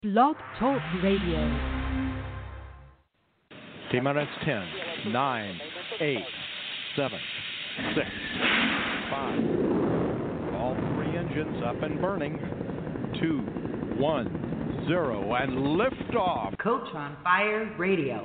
Blog Talk Radio. T-minus 10, 9, 8, 7, 6, 5. All three engines up and burning. 2, 1, 0, and liftoff. Coach on Fire Radio.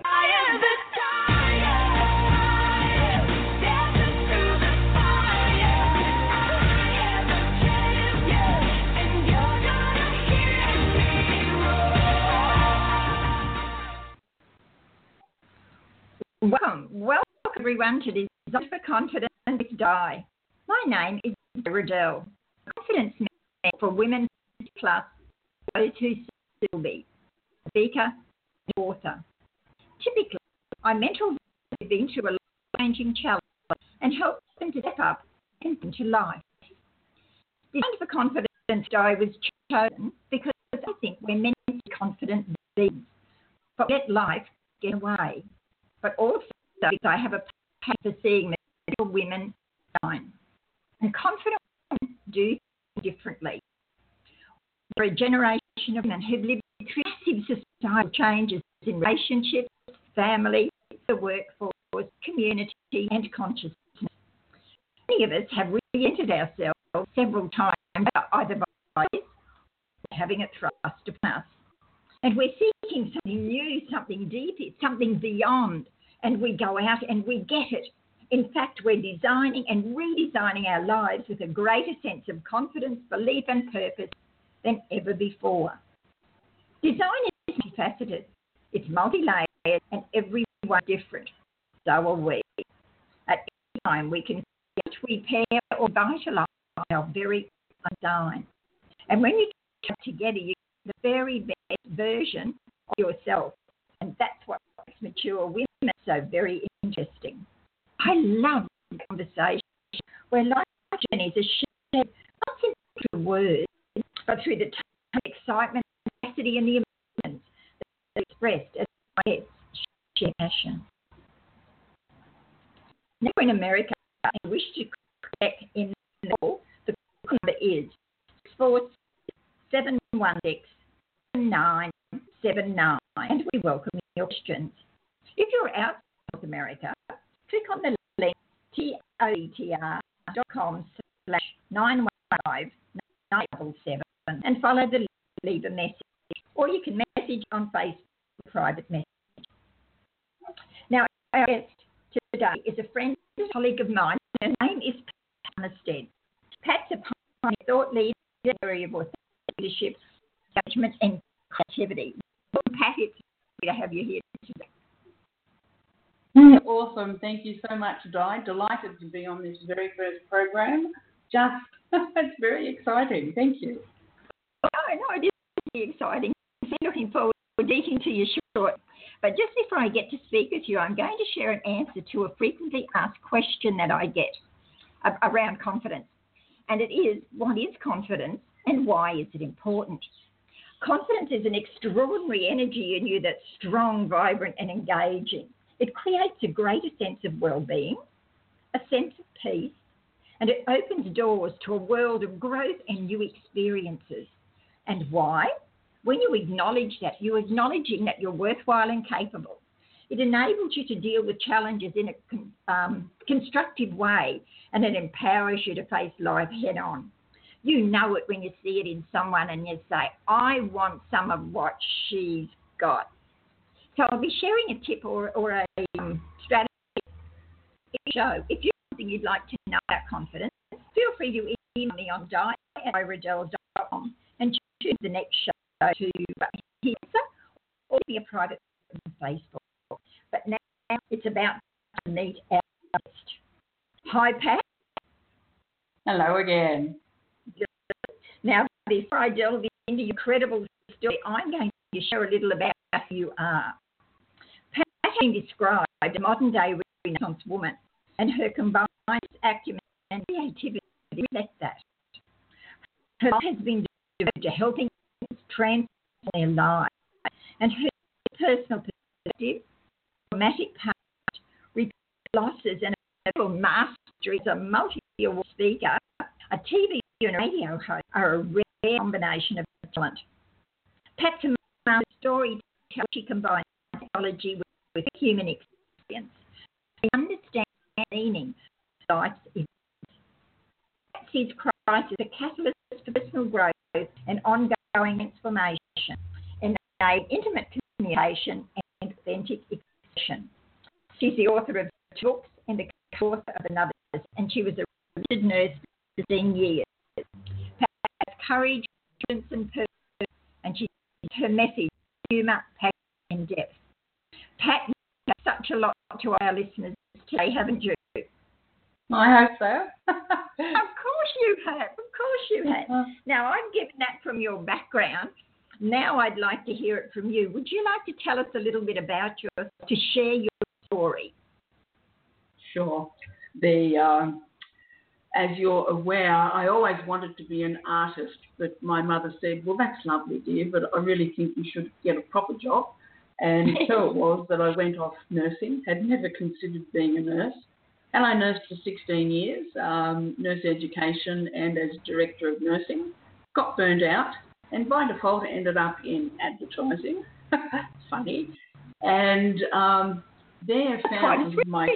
Welcome everyone to this Design for Confidence with Di. My name is Riddell, Confidence Mentor for Women Plus, those who still be, speaker, and author. Typically, I mentor women into a life-changing challenge and help them to step up and into life. Design for Confidence Di was chosen because I think we're meant to be confident beings, but let life get away. But also because I have a passion for seeing women shine. And confident women do things differently. We're a generation of women who've lived through massive societal changes in relationships, family, the workforce, community, and consciousness. Many of us have reinvented ourselves several times, either by having it thrust upon us. And we're seeking something new, something deep, something beyond. And we go out and we get it. In fact, we're designing and redesigning our lives with a greater sense of confidence, belief, and purpose than ever before. Design is multifaceted. It's multi-layered, and everyone's different. So are we. At any time, we can repair or vitalize our very design. And when you come together, you get the very best version of yourself. And that's what makes mature women so very interesting. I love the conversation where life journeys are shared not simply through words, but through the excitement, capacity, and the emotions that are expressed as my shared passion. Now in America, I wish to connect in the call. The call number is 64716-7979, and we welcome your questions. If you're outside North America, click on the link toetr.com/915-977 and follow the link, leave a message, or you can message on Facebook, private message. Now, our guest today is a friend and colleague of mine. Her name is Pat Armistead. Pat's a pioneer thought leader in the area of leadership, engagement, and creativity. Pat, it's great to have you here today. Awesome. Thank you so much, Di. Delighted to be on this very first program. It's very exciting. Thank you. No, it is really exciting. I'm looking forward to speaking to you short. But just before I get to speak with you, I'm going to share an answer to a frequently asked question that I get around confidence. And it is, what is confidence and why is it important? Confidence is an extraordinary energy in you that's strong, vibrant, and engaging. It creates a greater sense of well-being, a sense of peace, and it opens doors to a world of growth and new experiences. And why? When you acknowledge that, you're acknowledging that you're worthwhile and capable. It enables you to deal with challenges in a constructive way, and it empowers you to face life head-on. You know it when you see it in someone and you say, I want some of what she's got. So I'll be sharing a tip or a strategy in the show. If you have something you'd like to know about confidence, feel free to email me on di@riddell.com and choose the next show to answer or be a private on Facebook. But now it's about to meet our guest. Hi, Pat. Hello again. Now, before I delve into your incredible story, I'm going to share a little about who you are. Pat has been described as a modern-day Renaissance woman, and her combined acumen and creativity reflect that. Her life has been devoted to helping transform their lives, and her personal perspective, dramatic past, repeated losses, and a mastery as a multi-award speaker, a TV and radio host are a rare combination of talent. Pat's storyteller, she combines technology with human experience. She understands the meaning of life's events. Patsy's Crisis is a catalyst for personal growth and ongoing transformation, enabling intimate communication and authentic expression. She's the author of 2 books and the co-author of another, and she was a registered nurse for 15 years. Pat has courage, confidence, and purpose, and she gives her message humour, passion, and depth. Pat, you have such a lot to our listeners today, haven't you? I hope so. Of course you have. Of course you have. Now, I've given that from your background. Now I'd like to hear it from you. Would you like to tell us a little bit about to share your story? Sure. As you're aware, I always wanted to be an artist, but my mother said, well, that's lovely, dear, but I really think you should get a proper job. And so it was that I went off nursing, had never considered being a nurse. And I nursed for 16 years, nurse education and as director of nursing. Got burned out and by default ended up in advertising. Funny. And there found my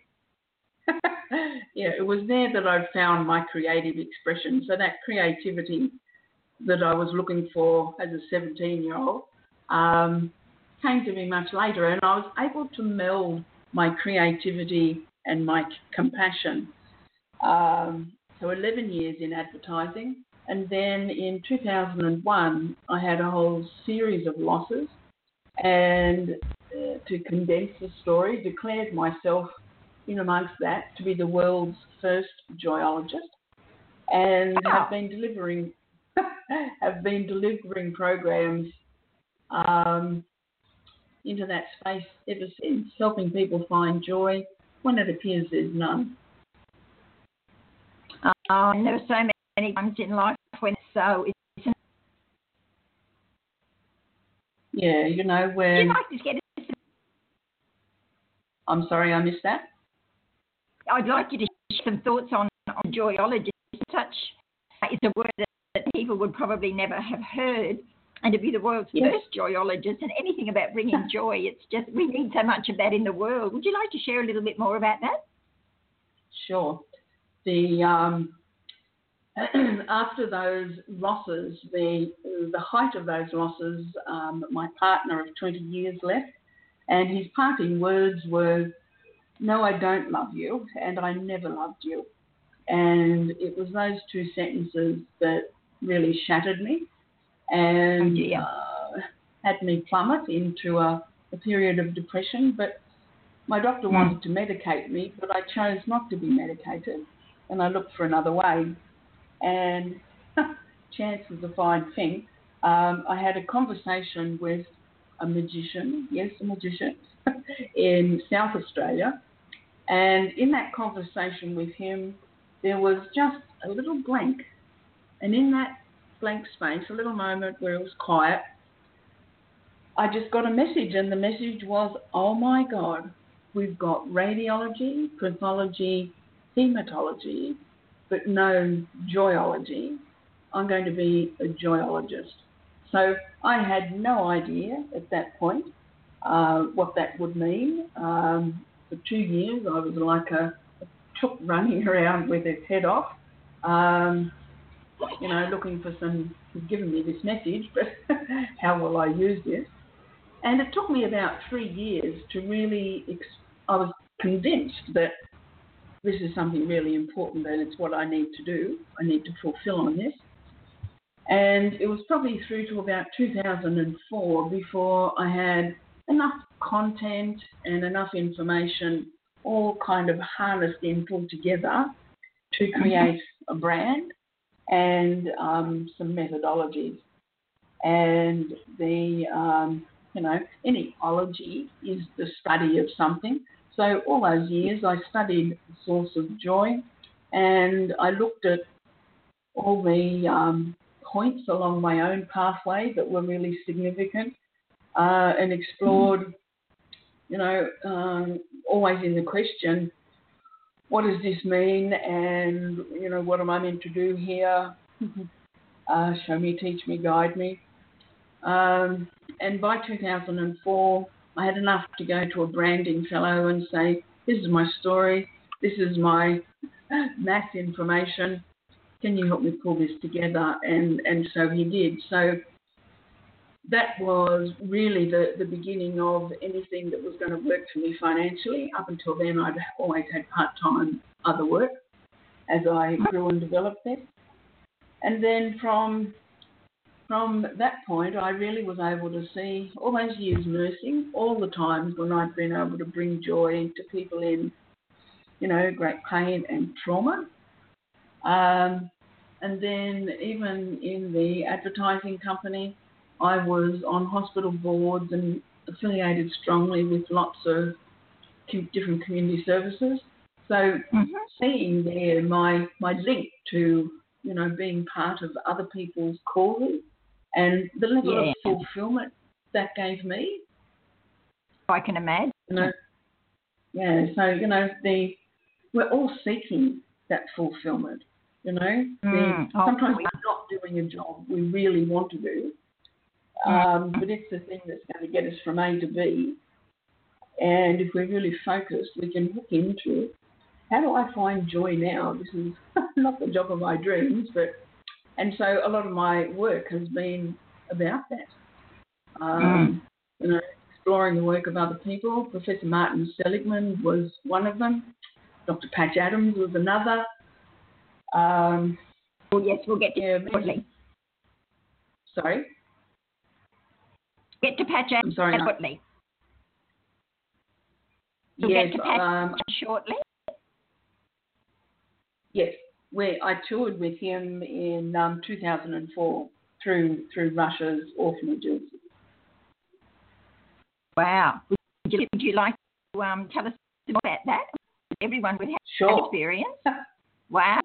yeah, it was there that I found my creative expression. So that creativity that I was looking for as a 17-year-old came to me much later, and I was able to meld my creativity and my compassion. So 11 years in advertising, and then in 2001 I had a whole series of losses, and to condense the story, declared myself in amongst that to be the world's first joyologist, and have been delivering programs into that space ever since, helping people find joy when it appears there's none. And there are so many times in life when so isn't. Yeah, you know, when... Would you like to get... I'm sorry, I missed that. I'd like you to share some thoughts on joyology. Such is a word that people would probably never have heard, and to be the world's first joyologist and anything about bringing joy, it's just, we need so much of that in the world. Would you like to share a little bit more about that? Sure. After those losses, the height of those losses, my partner of 20 years left, and his parting words were, "No, I don't love you, and I never loved you." And it was those 2 sentences that really shattered me and had me plummet into a period of depression. But my doctor wanted to medicate me, but I chose not to be medicated, and I looked for another way. And chance is a fine thing. I had a conversation with a magician, in South Australia. And in that conversation with him, there was just a little blank. And in that blank space, a little moment where it was quiet, I just got a message. And the message was, oh my God, we've got radiology, pathology, hematology, but no joyology. I'm going to be a joyologist. So I had no idea at that point what that would mean. For 2 years, I was like a chook running around with its head off, looking for he's given me this message, but how will I use this? And it took me about 3 years to really, I was convinced that this is something really important and it's what I need to do. I need to fulfill on this. And it was probably through to about 2004 before I had enough content and enough information all kind of harnessed in, pulled together to create a brand and some methodologies. And any ology is the study of something. So all those years I studied the source of joy, and I looked at all the points along my own pathway that were really significant, and explored, always in the question, what does this mean, and, what am I meant to do here? Show me, teach me, guide me. And by 2004, I had enough to go to a branding fellow and say, this is my story, this is my mass information, can you help me pull this together? And so he did. So that was really the beginning of anything that was going to work for me financially. Up until then, I'd always had part-time other work as I grew and developed it. And then from that point, I really was able to see all those years nursing, all the times when I'd been able to bring joy to people in, great pain and trauma. And then even in the advertising company, I was on hospital boards and affiliated strongly with lots of different community services. So seeing there my link to, being part of other people's causes and the level of fulfillment that gave me. I can imagine. So, we're all seeking that fulfillment, Sometimes we're not doing a job we really want to do, but it's the thing that's going to get us from A to B. And if we're really focused, we can hook into, how do I find joy now? This is not the job of my dreams, and so a lot of my work has been about that. Exploring the work of other people. Professor Martin Seligman was one of them. Dr. Patch Adams was another. Yes, we'll get to shortly. Sorry? Get to Patch Adams shortly. We'll yes, get to Patch shortly. Yes, I toured with him in 2004 through Russia's orphanages. Wow. Would you like to tell us more about that? Everyone would have that experience. Wow.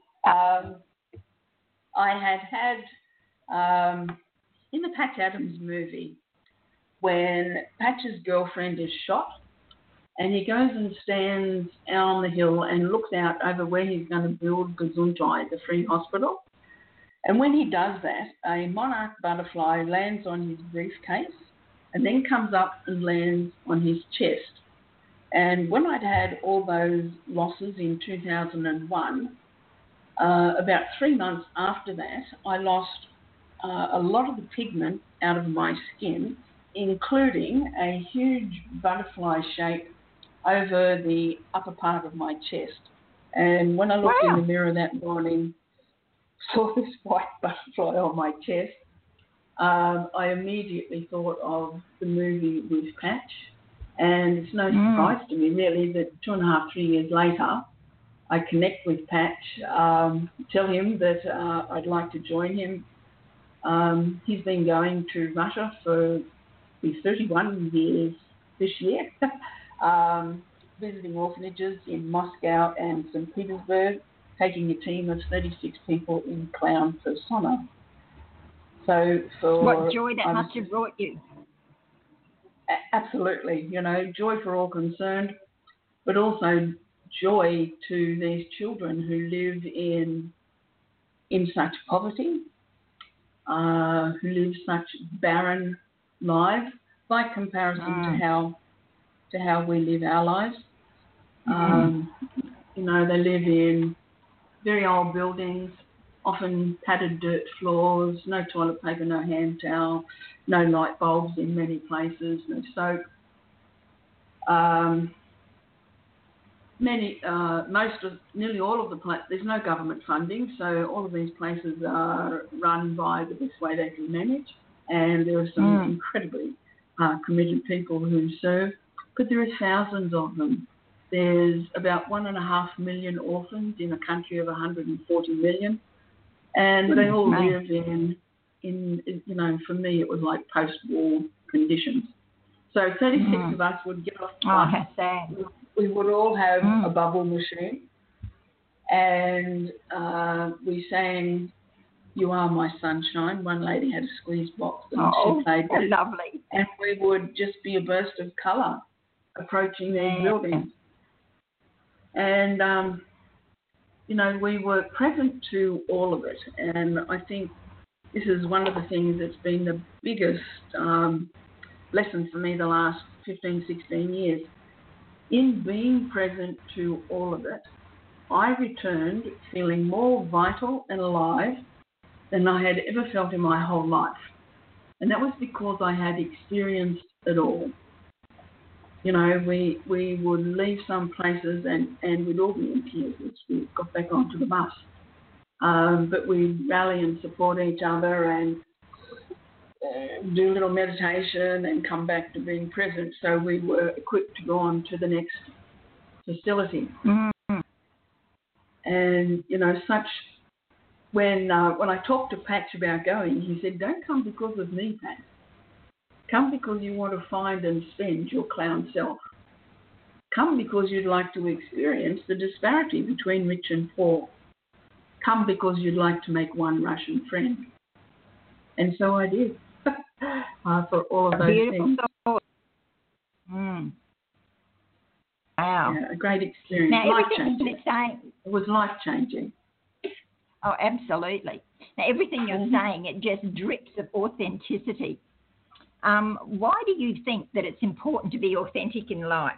I had in the Patch Adams movie, when Patch's girlfriend is shot, and he goes and stands out on the hill and looks out over where he's going to build Gesundheit, the free hospital. And when he does that, a monarch butterfly lands on his briefcase and then comes up and lands on his chest. And when I'd had all those losses in 2001, about 3 months after that, I lost a lot of the pigment out of my skin, including a huge butterfly shape over the upper part of my chest. And when I looked in the mirror that morning, saw this white butterfly on my chest, I immediately thought of the movie with Patch. And it's no surprise to me, really, that 2.5, 3 years later, I connect with Patch, tell him that I'd like to join him. He's been going to Russia for 31 years this year, visiting orphanages in Moscow and St. Petersburg, taking a team of 36 people in clown persona. So what joy that must have brought you. Absolutely, joy for all concerned, but also joy to these children who live in such poverty, who live such barren lives by comparison to how we live our lives. They live in very old buildings, often padded dirt floors, no toilet paper, no hand towel, no light bulbs in many places, no soap. Nearly all of the places, there's no government funding, so all of these places are run by the best way they can manage, and there are some incredibly committed people who serve, but there are thousands of them. There's about 1.5 million orphans in a country of 140 million, and they all live in for me it was like post-war conditions. So 36 of us would get off the bus. We would all have a bubble machine, and we sang "You Are My Sunshine." One lady had a squeeze box, and she played that. Lovely. And we would just be a burst of colour approaching these buildings. And, we were present to all of it. And I think this is one of the things that's been the biggest lesson for me the last 15, 16 years. In being present to all of it, I returned feeling more vital and alive than I had ever felt in my whole life. And that was because I had experienced it all. You know, we would leave some places and we'd all be in tears as we got back onto the bus. But we'd rally and support each other and do a little meditation and come back to being present, so we were equipped to go on to the next facility. Mm-hmm. And, you know, when I talked to Patch about going, he said, don't come because of me, Patch. Come because you want to find and spend your clown self. Come because you'd like to experience the disparity between rich and poor. Come because you'd like to make one Russian friend. And so I did. For all of those things. Mm. Wow. Yeah, a great experience. Now, Life-changing. It was life-changing. Oh, absolutely. Now, everything you're saying, it just drips of authenticity. Why do you think that it's important to be authentic in life?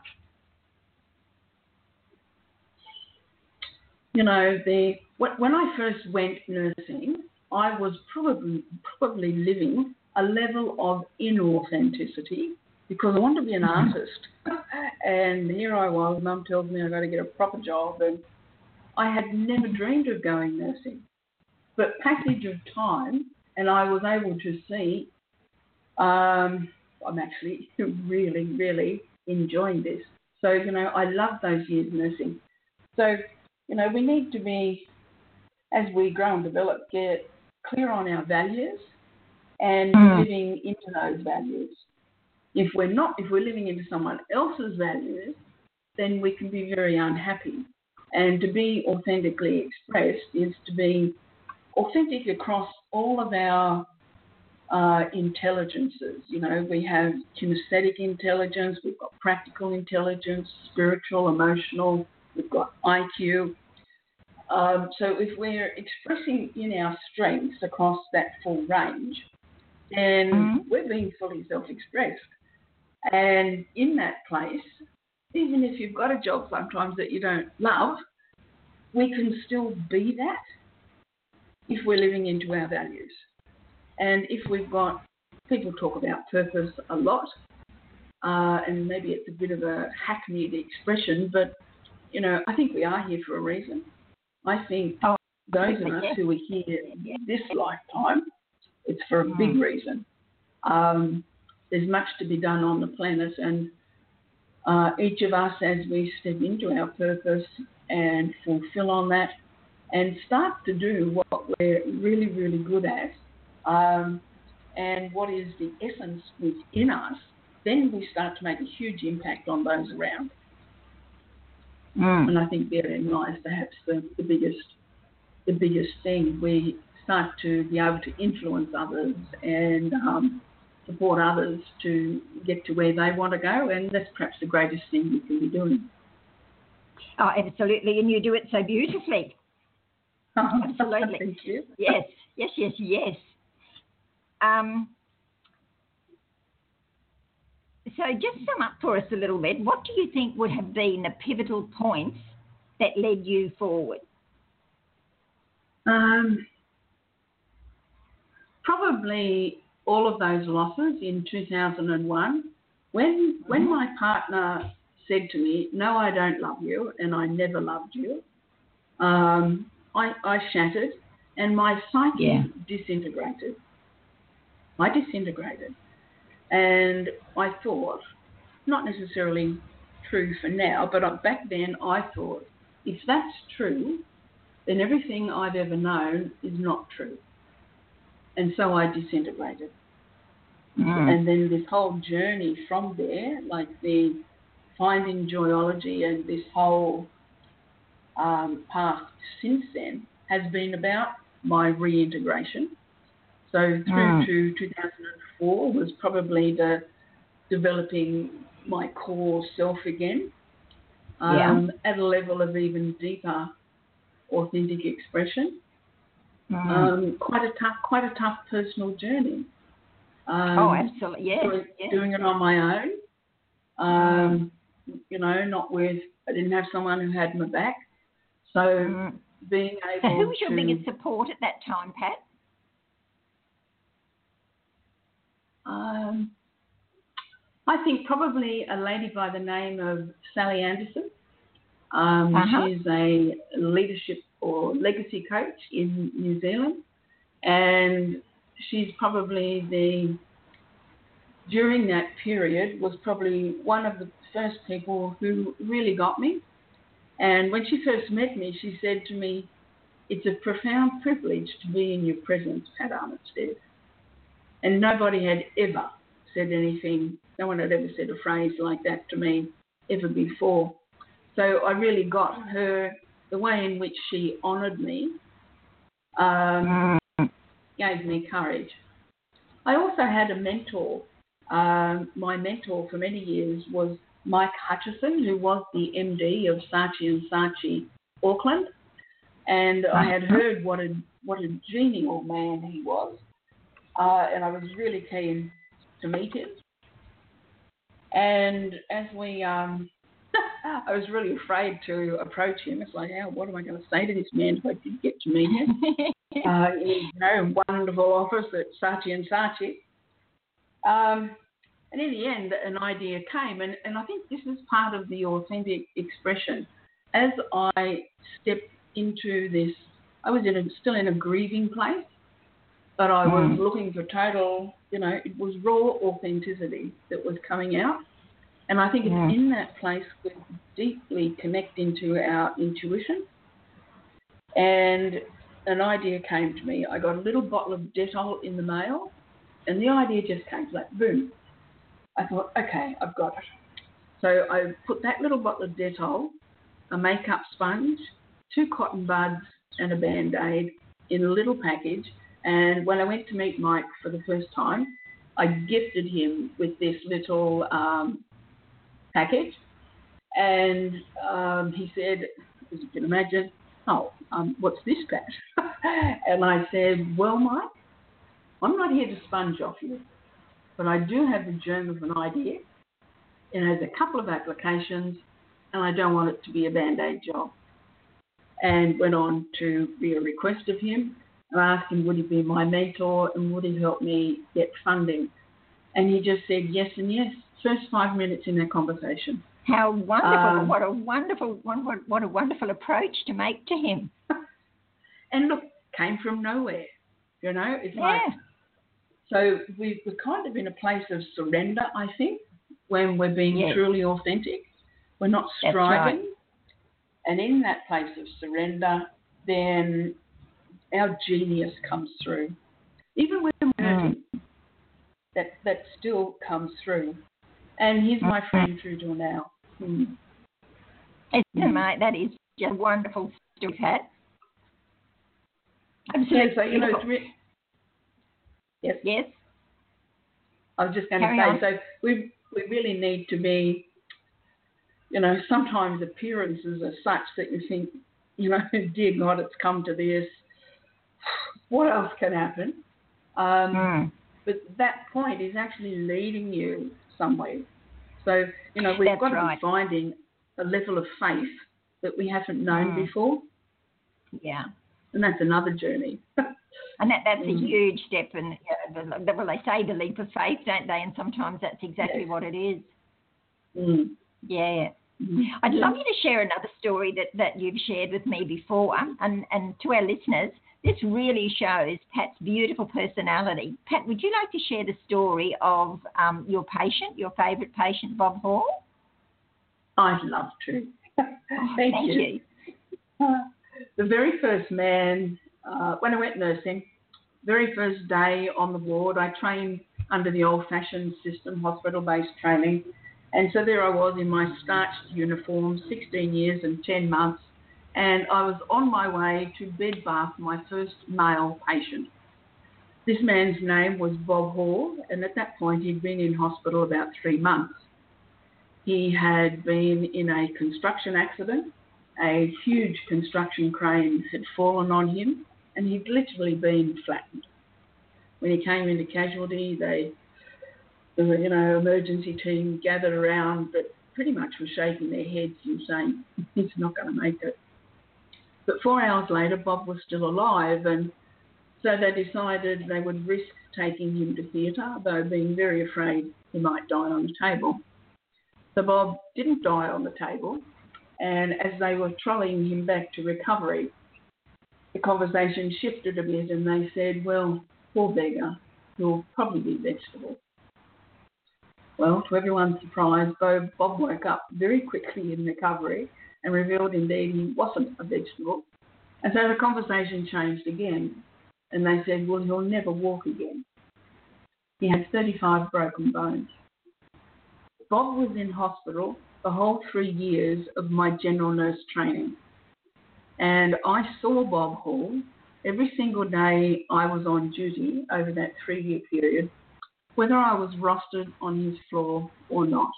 You know, when I first went nursing, I was probably living a level of inauthenticity because I wanted to be an artist. And here I was, Mum tells me I've got to get a proper job, and I had never dreamed of going nursing. But passage of time, and I was able to see I'm actually really, really enjoying this. So, you know, I love those years nursing. So, you know, we need to be, as we grow and develop, get clear on our values and living into those values. If we're living into someone else's values, then we can be very unhappy. And to be authentically expressed is to be authentic across all of our intelligences. You know, we have kinesthetic intelligence, we've got practical intelligence, spiritual, emotional, we've got IQ. So if we're expressing in our strengths across that full range, then we're being fully self-expressed. And in that place, even if you've got a job sometimes that you don't love, we can still be that if we're living into our values. And if we've got, people talk about purpose a lot, and maybe it's a bit of a hackneyed expression, but, you know, I think we are here for a reason. I think those of us who are here this lifetime, it's for a big reason. There's much to be done on the planet, and each of us, as we step into our purpose and fulfill on that and start to do what we're really, really good at, and what is the essence within us, then we start to make a huge impact on those around. And I think therein lies perhaps the biggest thing. We start to be able to influence others and support others to get to where they want to go, and that's perhaps the greatest thing we can be doing. Oh, absolutely, and you do it so beautifully. Absolutely. Thank you. Yes. So just sum up for us a little bit. What do you think would have been the pivotal points that led you forward? Probably all of those losses in 2001. When my partner said to me, "No, I don't love you, and I never loved you," I shattered, and my psyche disintegrated. I disintegrated. And I thought, not necessarily true for now, but back then I thought, if that's true, then everything I've ever known is not true. And so I disintegrated. And then this whole journey from there, like the finding joyology and this whole path since then, has been about my reintegration. So through to 2004 was probably the developing my core self again, at a level of even deeper authentic expression. Quite a tough personal journey. Absolutely, yes. Doing it on my own. I didn't have someone who had my back. So being able So who was your biggest support at that time, Pat? I think probably a lady by the name of Sally Anderson. She's a leadership or legacy coach in New Zealand, and she's probably during that period was probably one of the first people who really got me. And when she first met me, she said to me, "It's a profound privilege to be in your presence, Pat Armistead." And nobody had ever said anything, no one had ever said a phrase like that to me ever before. So I really got her, the way in which she honoured me, gave me courage. I also had a mentor. My mentor for many years was Mike Hutchison, who was the MD of Saatchi & Saatchi, Auckland. And I had heard what a genial man he was. And I was really keen to meet him. And as we, I was really afraid to approach him. It's like, what am I going to say to this man if I did get to meet him? In wonderful office at Saatchi & Saatchi. And in the end, an idea came, and I think this is part of the authentic expression. As I stepped into this, I was still in a grieving place, but I was looking for total, it was raw authenticity that was coming out. And I think it's in that place we deeply connect into our intuition. And an idea came to me. I got a little bottle of Dettol in the mail, and the idea just came like boom. I thought, okay, I've got it. So I put that little bottle of Dettol, a makeup sponge, 2 cotton buds, and a Band-Aid in a little package. And when I went to meet Mike for the first time, I gifted him with this little package. And he said, as you can imagine, what's this, Pat? And I said, well, Mike, I'm not here to sponge off you, but I do have the germ of an idea. It has a couple of applications, and I don't want it to be a Band-Aid job. And went on to be a request of him. And I asked him, would he be my mentor and would he help me get funding? And he just said yes and yes. First 5 minutes in that conversation. How wonderful! What a wonderful approach to make to him. And look, came from nowhere. It's like, so we're kind of in a place of surrender, I think, when we're being truly authentic. We're not striving. Right. And in that place of surrender, then our genius comes through. Even when we're hurting, that still comes through. And he's my friend through till now. Mate, that is just a wonderful story, Pat. Absolutely. Yeah, so, yes. I was just going to say, so we really need to be, sometimes appearances are such that you think, dear God, it's come to this. What else can happen? But that point is actually leading you somewhere. So, we've got to be finding a level of faith that we haven't known before. Yeah. And that's another journey. And that's a huge step. And well, they say the leap of faith, don't they? And sometimes that's exactly what it is. Yeah. I'd love you to share another story that you've shared with me before. And to our listeners, this really shows Pat's beautiful personality. Pat, would you like to share the story of your favourite patient, Bob Hall? I'd love to. Thank you. The very first man, when I went nursing, very first day on the ward, I trained under the old-fashioned system, hospital-based training. And so there I was in my starched uniform, 16 years and 10 months, and I was on my way to bed bath my first male patient. This man's name was Bob Hall, and at that point he'd been in hospital about 3 months. He had been in a construction accident. A huge construction crane had fallen on him, and he'd literally been flattened. When he came into casualty, the emergency team gathered around, but pretty much were shaking their heads and saying, he's not going to make it. But 4 hours later, Bob was still alive, and so they decided they would risk taking him to theatre, though being very afraid he might die on the table. So Bob didn't die on the table, and as they were trolling him back to recovery, the conversation shifted a bit, and they said, well, poor beggar, he'll probably be vegetable. Well, to everyone's surprise, Bob woke up very quickly in recovery and revealed indeed he wasn't a vegetable. And so the conversation changed again, and they said, well, he'll never walk again. He had 35 broken bones. Bob was in hospital the whole 3 years of my general nurse training. And I saw Bob Hall every single day I was on duty over that 3-year period, whether I was rostered on his floor or not.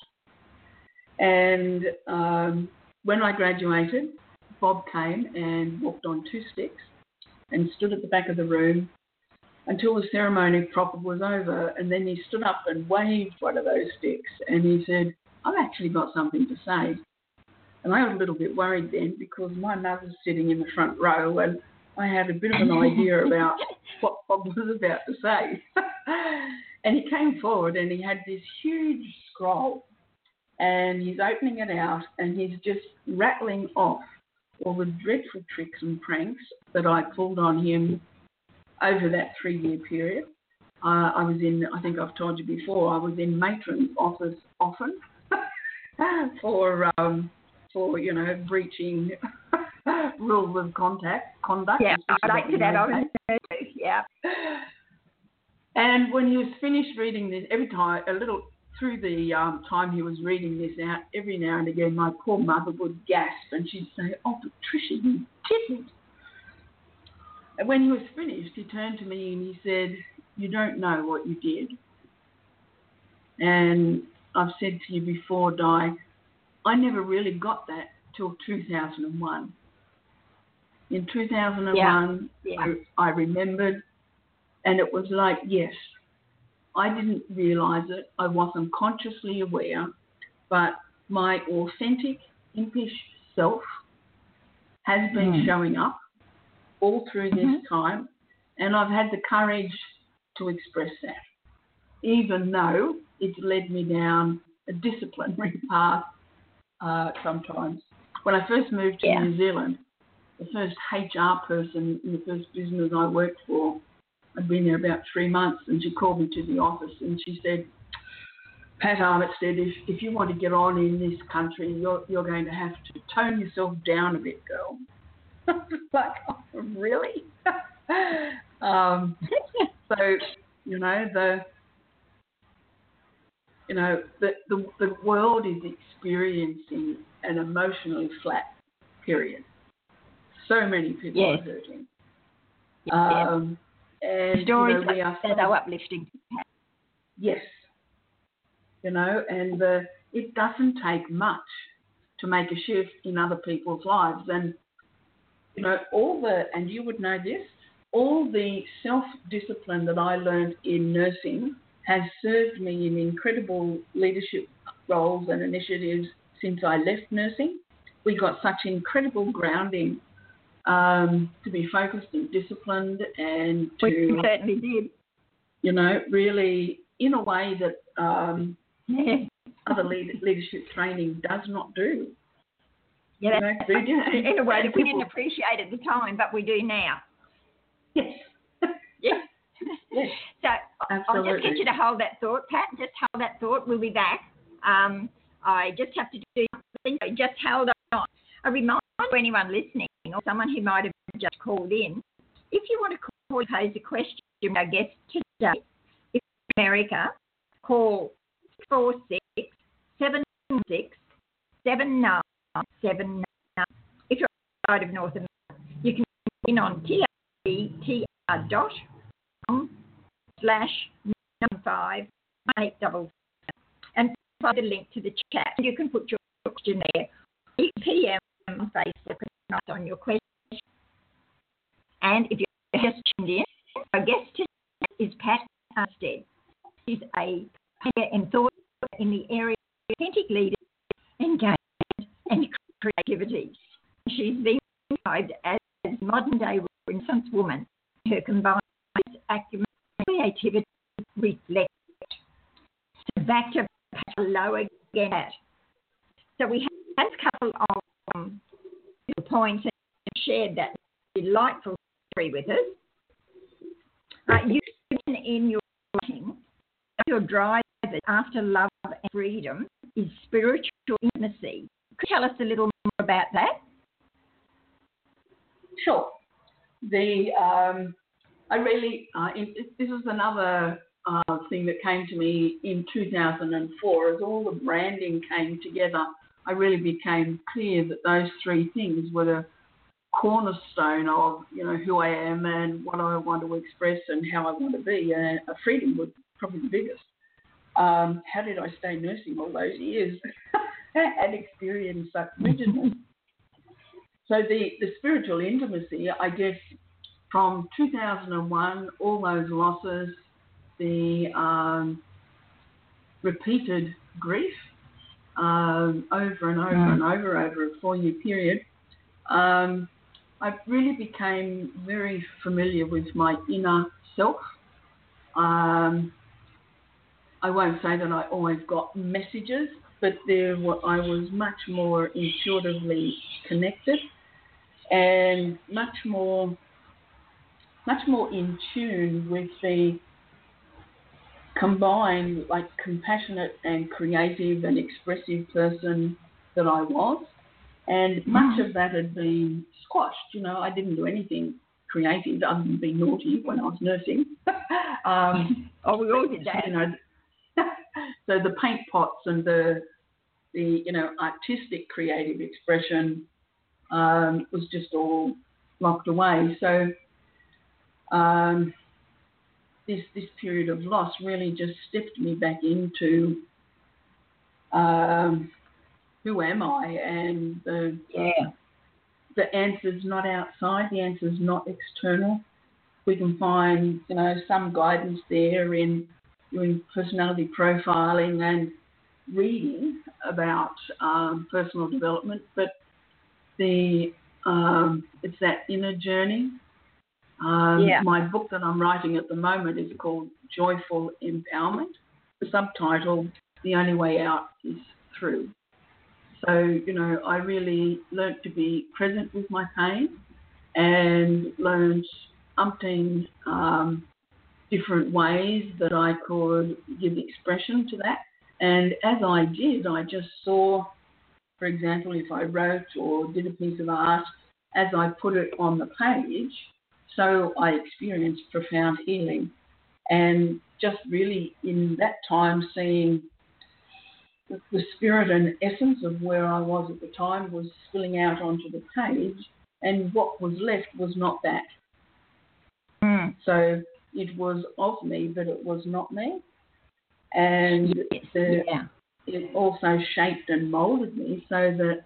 And when I graduated, Bob came and walked on 2 sticks and stood at the back of the room until the ceremony proper was over, and then he stood up and waved one of those sticks and he said, I've actually got something to say. And I was a little bit worried then because my mother's sitting in the front row and I had a bit of an idea about what Bob was about to say. And he came forward and he had this huge scroll and he's opening it out and he's just rattling off all the dreadful tricks and pranks that I pulled on him over that 3-year period. I was in, I think I've told you before, I was in matron's office often for breaching rules of conduct. Yeah, I like to that. Yeah. And when he was finished reading this, every time, through the time he was reading this out, every now and again, my poor mother would gasp and she'd say, oh, Patricia, you didn't. And when he was finished, he turned to me and he said, you don't know what you did. And I've said to you before, Di, I never really got that till 2001. In 2001, I remembered, and it was like, yes, I didn't realise it. I wasn't consciously aware, but my authentic, impish self has been showing up all through this time, and I've had the courage to express that, even though it's led me down a disciplinary path sometimes. When I first moved to New Zealand, the first HR person in the first business I worked for, I'd been there about 3 months, and she called me to the office and she said, Pat Armistead, if you want to get on in this country, you're going to have to tone yourself down a bit, girl. I was like, oh, really? So, the world is experiencing an emotionally flat period. So many people are hurting. And stories we are so uplifting. Yes. And it doesn't take much to make a shift in other people's lives. And, and you would know this, all the self-discipline that I learned in nursing has served me in incredible leadership roles and initiatives since I left nursing. We got such incredible grounding to be focused and disciplined and to... We certainly did. Really in a way that other leadership training does not do. Yeah, in a way that we didn't appreciate at the time, but we do now. Yes. Yes. Yes. So Absolutely. I'll just get you to hold that thought, Pat. Just hold that thought. We'll be back. I just have to do something. So just hold on. A reminder to anyone listening or someone who might have just called in, if you want to call and pose a question to our guest today, if you're in America, call 646-76-7979. If you're outside of North America, you can get in on tr.com/958877 and find a link to the chat. You can put your question there. You can PM on Facebook on your question. And if you're has tuned in. Our guest today is Pat Armstead. She's a pioneer and thought in the area of authentic leadership, engagement, and creativity. She's been described as a modern-day Renaissance woman. Her combined acumen and creativity reflect. So back to low again. So we have a couple of points and shared that delightful story with us. You in your writing, your drive after love and freedom is spiritual intimacy. Could you tell us a little more about that? Sure. This is another thing that came to me in 2004. As all the branding came together, I really became clear that those three things were the cornerstone of, who I am and what I want to express and how I want to be. And freedom was probably the biggest. How did I stay nursing all those years and experience such rigidness? So the spiritual intimacy, I guess, from 2001, all those losses, the repeated grief over and over and over a 4-year period, I really became very familiar with my inner self. I won't say that I always got messages, but I was much more intuitively connected and much more in tune with the combined, compassionate and creative and expressive person that I was. And much of that had been squashed. I didn't do anything creative other than be naughty when I was nursing. We all did that. So the paint pots and the artistic creative expression was just all locked away. So this period of loss really just stepped me back into who am I, and the answer's not outside, the answer's not external. We can find some guidance there in doing personality profiling and reading about personal development, but it's that inner journey. My book that I'm writing at the moment is called Joyful Empowerment. The subtitle, The Only Way Out is Through. So, I really learnt to be present with my pain and learned umpteen different ways that I could give expression to that. And as I did, I just saw, for example, if I wrote or did a piece of art, as I put it on the page, so I experienced profound healing. And just really in that time seeing the spirit and essence of where I was at the time was spilling out onto the page, and what was left was not that. So it was of me, but it was not me. And it also shaped and molded me so that,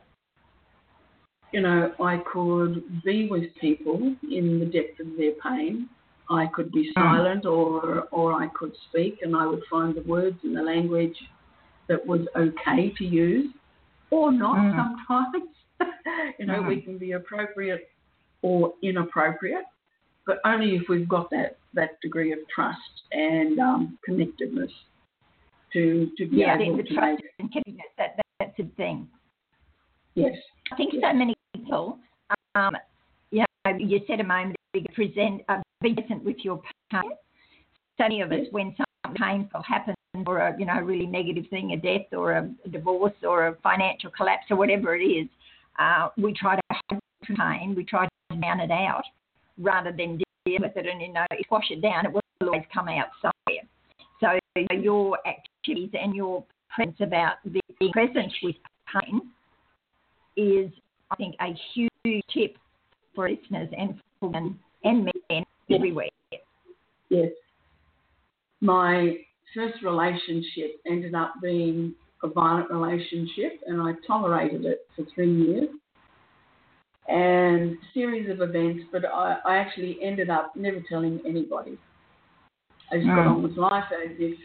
I could be with people in the depth of their pain. I could be silent or I could speak, and I would find the words and the language that was okay to use, or not sometimes. We can be appropriate or inappropriate, but only if we've got that degree of trust and connectedness to be able to trust and connectedness, that's a thing. Yes. I think so many people, you said a moment ago, be present with your pain. So many of us, when something painful happens, or a really negative thing, a death or a divorce or a financial collapse or whatever it is, we try to hide pain, we try to drown it out rather than deal with it and squash it down. It will always come out somewhere. So your activities and your presence about being present with pain is, I think, a huge tip for listeners and for women and men everywhere. Yes. My first relationship ended up being a violent relationship, and I tolerated it for 3 years. and a series of events, but I actually ended up never telling anybody. I just got on with life as if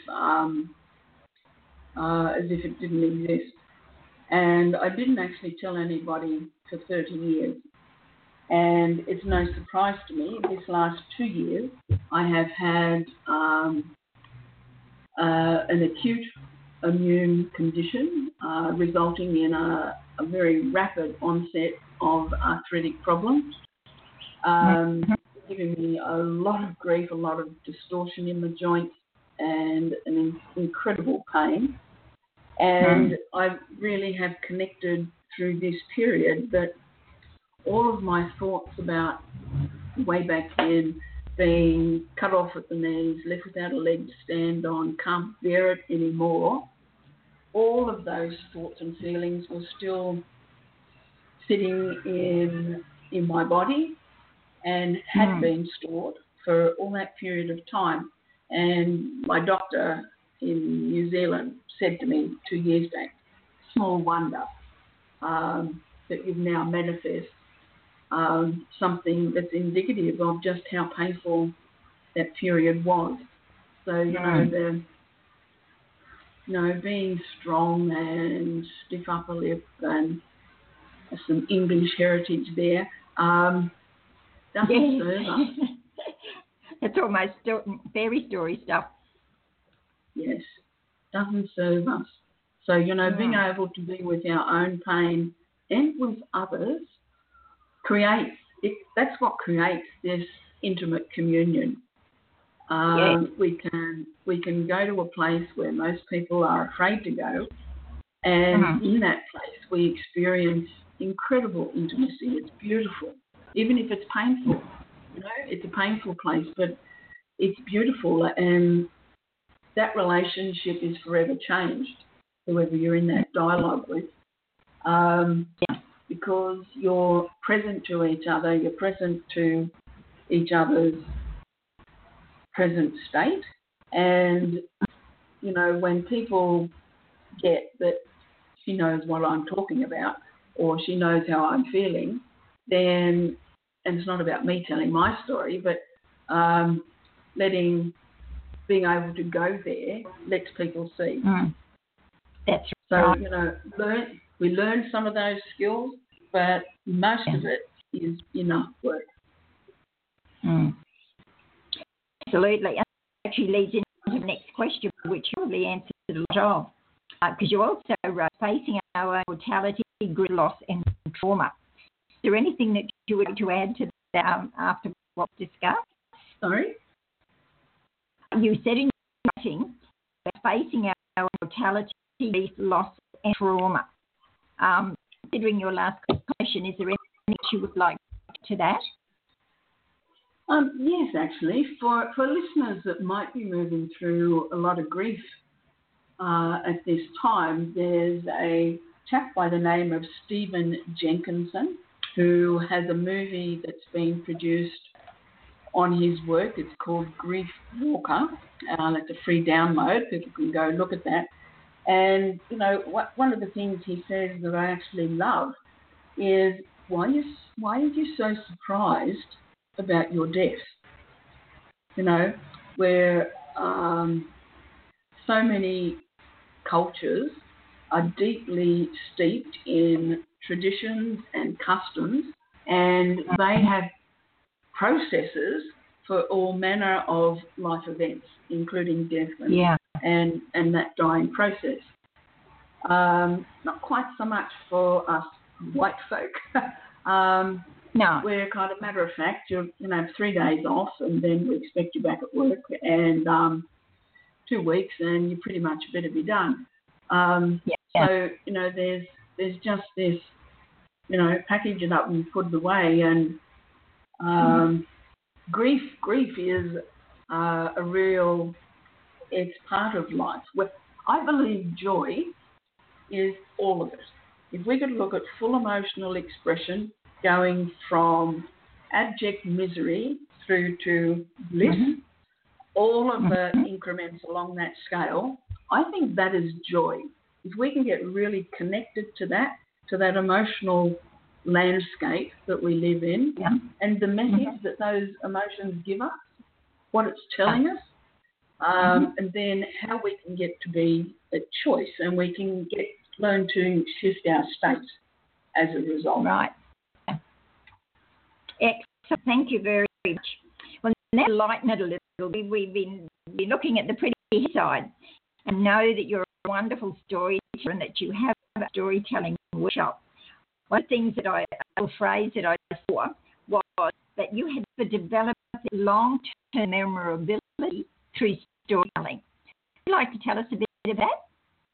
it didn't exist. And I didn't actually tell anybody for 30 years. And it's no surprise to me, this last 2 years, I have had an acute immune condition resulting in a very rapid onset of arthritic problems, giving me a lot of grief, a lot of distortion in the joints, and an incredible pain. And I really have connected through this period that all of my thoughts about way back then, being cut off at the knees, left without a leg to stand on, can't bear it anymore, all of those thoughts and feelings were still sitting in my body and had been stored for all that period of time. And my doctor in New Zealand said to me 2 years back, small wonder that you've now manifest something that's indicative of just how painful that period was. So, being strong and stiff upper lip and some English heritage there doesn't serve us. It's almost fairy story stuff. Yes, doesn't serve us. So, being able to be with our own pain and with others that's what creates this intimate communion. We can go to a place where most people are afraid to go, and in that place we experience incredible intimacy. It's beautiful, even if it's painful. It's a painful place, but it's beautiful, and that relationship is forever changed, whoever you're in that dialogue with. Because you're present to each other, you're present to each other's present state. And, when people get that she knows what I'm talking about or she knows how I'm feeling, then, and it's not about me telling my story, but being able to go there lets people see. That's right. So, we learn some of those skills, but most of it is enough work. Absolutely. And actually leads into the next question, which you probably answered a lot of, because you also wrote, facing our own mortality, grief, loss and trauma. Is there anything that you would like to add to that after what's discussed? Sorry? You said in your writing that facing our mortality, grief, loss and trauma. Considering your last question, is there anything you would like to that? Yes, actually. For listeners that might be moving through a lot of grief at this time, there's a chap by the name of Stephen Jenkinson who has a movie that's been produced on his work. It's called Grief Walker. It's a free download. People can go look at that. And, one of the things he says that I actually love is, why are you so surprised about your death? Where so many cultures are deeply steeped in traditions and customs, and they have processes for all manner of life events, including death and that dying process. Not quite so much for us white folk. No. We're kind of matter of fact. You have 3 days off, and then we expect you back at work, and 2 weeks, and you pretty much better be done. So there's just this, package it up and put it away, and grief is a real. It's part of life. I believe joy is all of it. If we could look at full emotional expression, going from abject misery through to bliss, all of the increments along that scale, I think that is joy. If we can get really connected to that emotional landscape that we live in, Yeah. and the message that those emotions give us, what it's telling us, and then how we can get to be a choice, and we can learn to shift our state as a result. Right. Excellent. Thank you very much. Well, now lighten it a little bit. We've been looking at the pretty side, and know that you're a wonderful storyteller and that you have a storytelling workshop. One of the things a phrase that I saw was that you had developed long-term memorability through storytelling. Would you like to tell us a bit of that?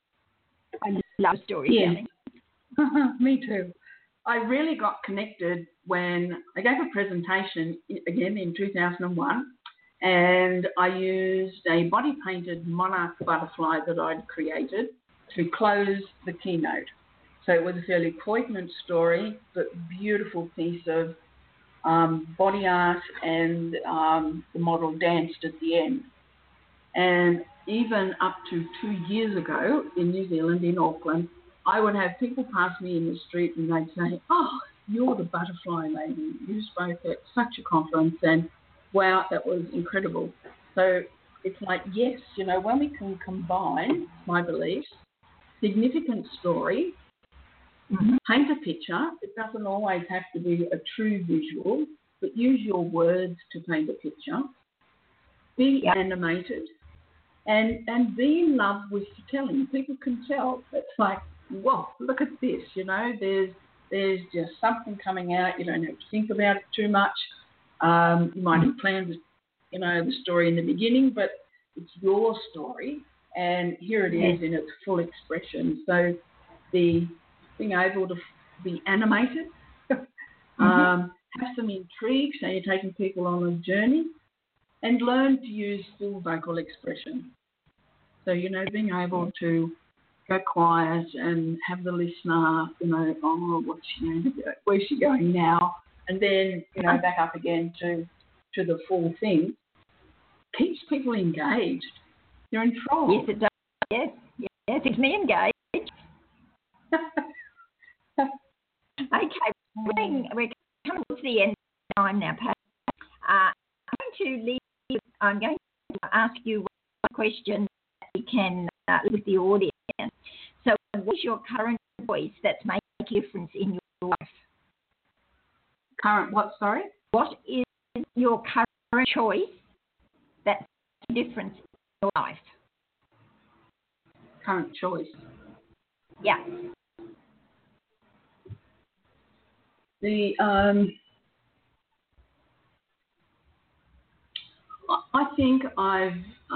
I love storytelling. Yeah. Me too. I really got connected when I gave a presentation, again in 2001, and I used a body-painted monarch butterfly that I'd created to close the keynote. So it was a fairly poignant story, but beautiful piece of body art, and the model danced at the end. And even up to 2 years ago in New Zealand, in Auckland, I would have people pass me in the street and they'd say, "Oh, you're the butterfly lady. You spoke at such a conference, and wow, that was incredible." So it's like, yes, when we can combine, my beliefs, significant story, paint a picture. It doesn't always have to be a true visual, but use your words to paint a picture. Be animated, and be in love with the telling. People can tell. It's like, whoa, look at this. There's just something coming out. You don't have to think about it too much. You might have planned, the story in the beginning, but it's your story, and here it is in its full expression. So being able to be animated, have some intrigue, so you're taking people on a journey, and learn to use full vocal expression. So, being able to go quiet and have the listener, oh, what's she going to do? Where's she going now? And then, back up again to the full thing, keeps people engaged. You're enthralled. Yes, it does. Yes, keeps me engaged. Okay, we're coming to the end of time now, Pat. I'm going to ask you one question that we can with the audience. So, what's your current voice that's making a difference in your life? Current what, sorry? What is your current choice that's making a difference in your life? Current choice? Yeah. I think I've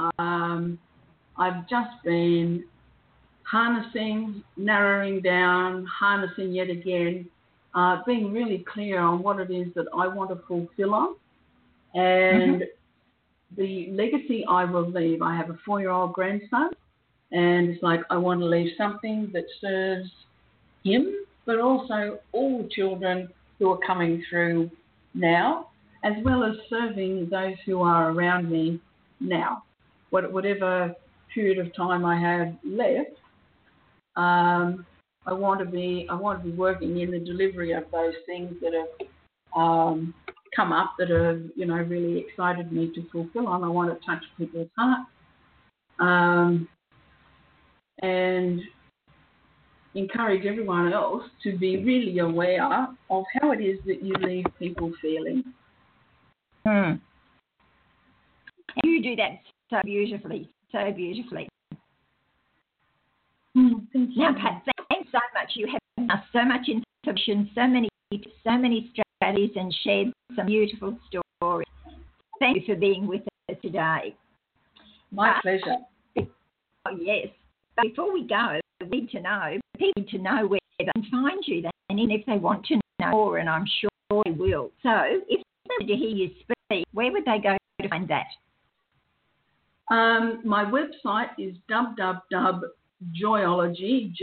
just been narrowing down, harnessing yet again, being really clear on what it is that I want to fulfill on, and the legacy I will leave. I have a 4-year-old grandson, and it's like I want to leave something that serves him, but also all the children who are coming through now, as well as serving those who are around me now. Whatever period of time I have left, I want to be working in the delivery of those things that have come up that have really excited me to fulfill on. I want to touch people's hearts, and encourage everyone else to be really aware of how it is that you leave people feeling. You do that so beautifully, so beautifully. Thank you. Now, Pat, thanks so much. You have given us so much information, so many strategies, and shared some beautiful stories. Thank you for being with us today. My pleasure. Oh, yes. But before we go, we need to know, people need to know where they can find you, and even if they want to know more, and I'm sure they will. So if they wanted to hear you speak, where would they go to find that? My website is www.joyology,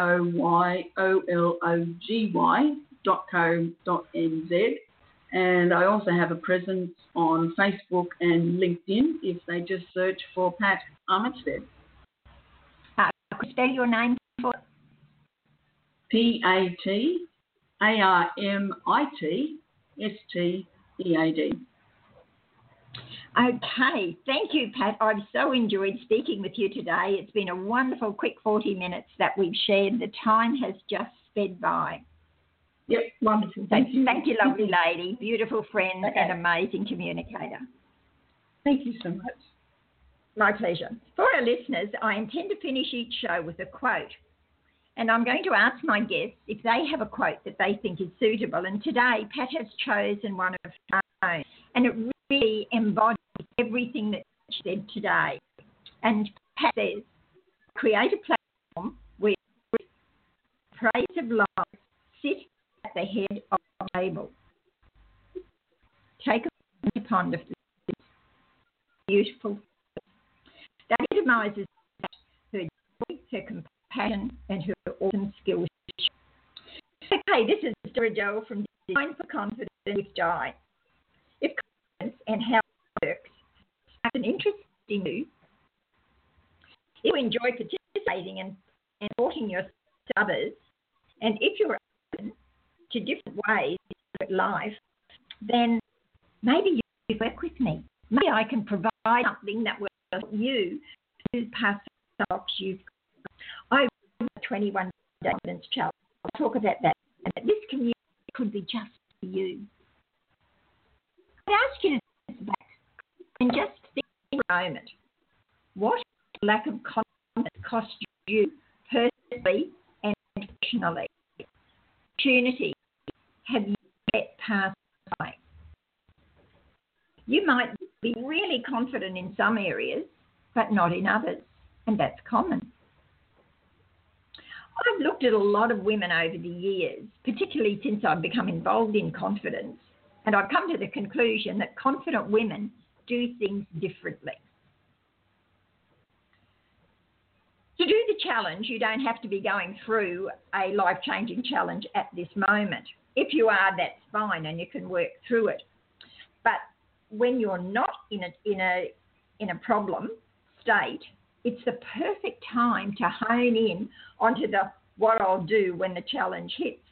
joyology.co.nz, and I also have a presence on Facebook and LinkedIn if they just search for Pat Armitstead. Spell your name for PAT ARMITSTEAD. Okay, thank you, Pat. I've so enjoyed speaking with you today. It's been a wonderful quick 40 minutes that we've shared. The time has just sped by. Yep, wonderful. Thank you, lovely lady, beautiful friend, and amazing communicator. Thank you so much. My pleasure. For our listeners, I intend to finish each show with a quote. And I'm going to ask my guests if they have a quote that they think is suitable. And today, Pat has chosen one of her own. And it really embodies everything that she said today. And Pat says, create a platform where praise of life sit at the head of the table. Take a pond of this beautiful. That epitomizes her joy, her compassion, and her awesome skills. Okay, this is Dora Dell from Design for Confidence with Di. If confidence and how it works have an interest in you, if you enjoy participating and supporting your others, and if you're open to different ways of life, then maybe you work with me. Maybe I can provide something that will help you to pass the box you've got. I run a 21-day confidence challenge. I'll talk about that. And this community could be just for you. I ask you to sit back and just think for a moment. What lack of confidence cost you personally and professionally? Opportunity have you let pass by? You might be really confident in some areas, but not in others, and that's common. I've looked at a lot of women over the years, particularly since I've become involved in confidence, and I've come to the conclusion that confident women do things differently. To do the challenge, you don't have to be going through a life-changing challenge at this moment. If you are, that's fine, and you can work through it. But when you're not in a problem state, it's the perfect time to hone in onto the what I'll do when the challenge hits.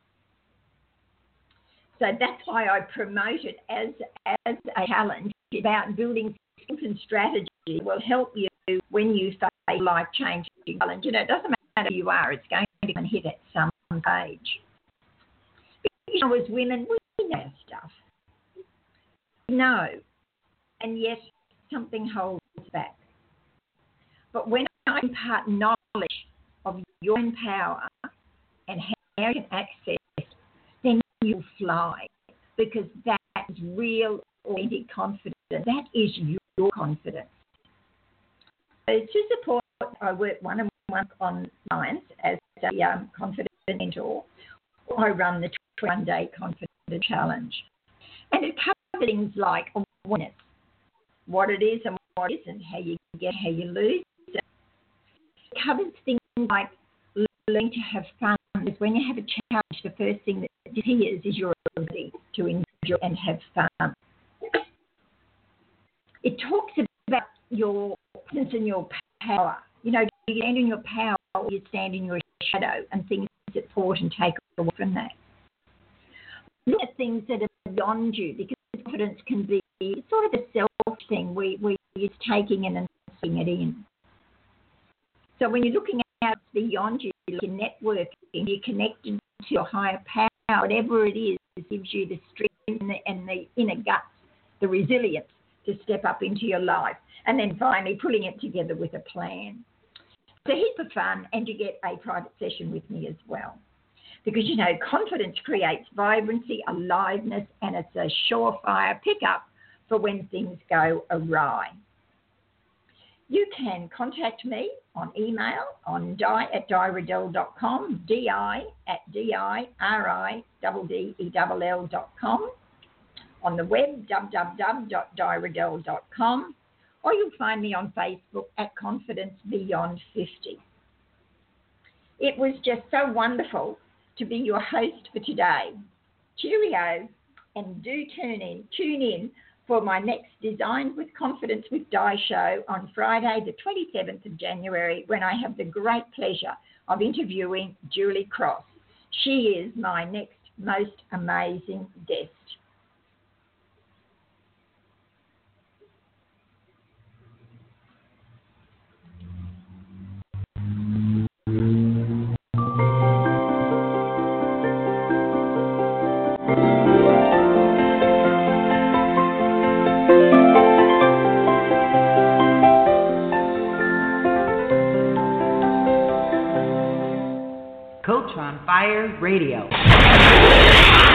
So that's why I promote it as a challenge. It's about building skills and strategies that will help you when you face a life-changing challenge. And it doesn't matter who you are, it's going to hit at some stage. You know, as women, we know stuff. We know, and yet something holds us back. But when I impart knowledge of your own power and how you can access it, then you'll fly, because that is real, authentic confidence. That is your confidence. So to support, I work one-on-one on clients as a confidence mentor, or I run the 21-day confidence challenge. And it covers things like awareness, what it is and what it isn't, how you get, how you lose. It covers things like learning to have fun. Because when you have a challenge, the first thing that disappears is your ability to enjoy and have fun. It talks about your presence and your power. You know, do you stand in your power or you stand in your shadow, and things that support and take away from that. Look at things that are beyond you, because confidence can be sort of a self thing where you're just taking in and seeing it in. So when you're looking out beyond you, you're networking, you're connected to your higher power, whatever it is, it gives you the strength and the inner guts, the resilience to step up into your life, and then finally pulling it together with a plan. It's a heap of fun, and you get a private session with me as well. Because, you know, confidence creates vibrancy, aliveness, and it's a surefire pickup for when things go awry. You can contact me on email on di@diriddell.com, di@diriddell.com, on the web, www.diriddell.com, or you'll find me on Facebook at Confidence Beyond 50. It was just so wonderful to be your host for today. Cheerio, and do tune in for my next Designed with Confidence with Di show on Friday, the 27th of January, when I have the great pleasure of interviewing Julie Cross. She is my next most amazing guest. Coach on Fire Radio.